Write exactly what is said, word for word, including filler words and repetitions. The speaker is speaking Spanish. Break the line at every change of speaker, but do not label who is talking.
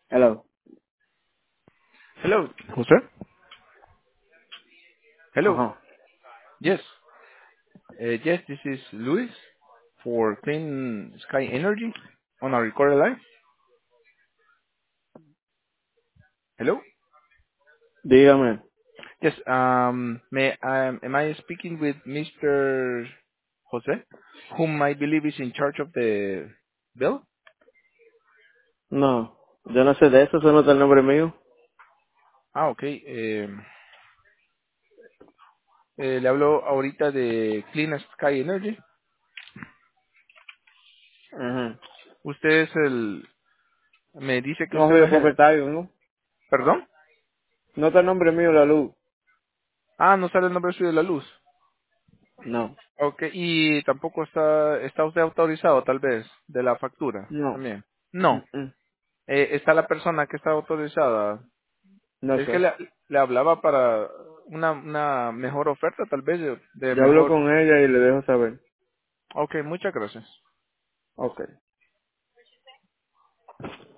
Hello.
Hello, Jose. Hello.
Ajá.
Yes. Uh, yes, this is Luis for Clean Sky Energy on a recorded line. Hello.
Dígame.
Yes. Um. May um, am I speaking with Mister Jose, whom I believe is in charge of the bill?
No. Yo no sé de eso, eso no está el nombre mío.
Ah, okay. Eh, eh, le hablo ahorita de Clean Sky Energy.
Ajá.
Usted es el. Me dice que
No
usted
soy
es
el
el. je-
propietario, ¿no?
¿Perdón?
No está el nombre mío la luz.
Ah, no sale el nombre suyo de la luz.
No.
Okay, y tampoco está, está usted autorizado tal vez de la factura
No.
también.
Mm,
No,
mm.
eh, está la persona que está autorizada.
No
Es que
sé.
le, le hablaba para una, una mejor oferta tal vez de, de
Yo hablo
mejor.
con ella y le dejo saber.
Okay, muchas gracias.
Ok.